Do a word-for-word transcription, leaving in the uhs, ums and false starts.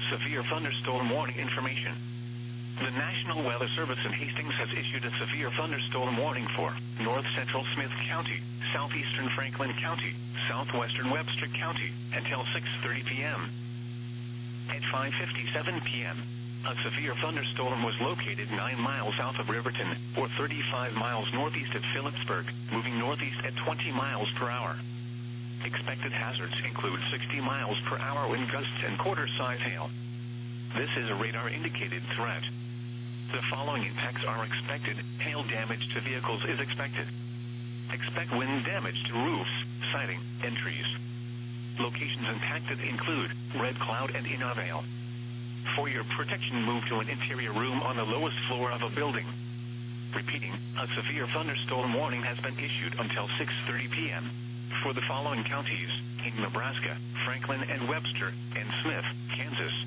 severe thunderstorm warning information. The National Weather Service in Hastings has issued a severe thunderstorm warning for north central Smith County, southeastern Franklin County, southwestern Webster County, until six thirty p.m. At five fifty-seven p.m., a severe thunderstorm was located nine miles south of Riverton, or thirty-five miles northeast of Phillipsburg, moving northeast at twenty miles per hour. Expected hazards include sixty miles per hour wind gusts and quarter-size hail. This is a radar-indicated threat. The following impacts are expected. Hail damage to vehicles is expected. Expect wind damage to roofs, siding, and trees. Locations impacted include Red Cloud and Innervale. For your protection, move to an interior room on the lowest floor of a building. Repeating, a severe thunderstorm warning has been issued until six thirty p.m. for the following counties in Nebraska, Franklin and Webster, and Smith, Kansas.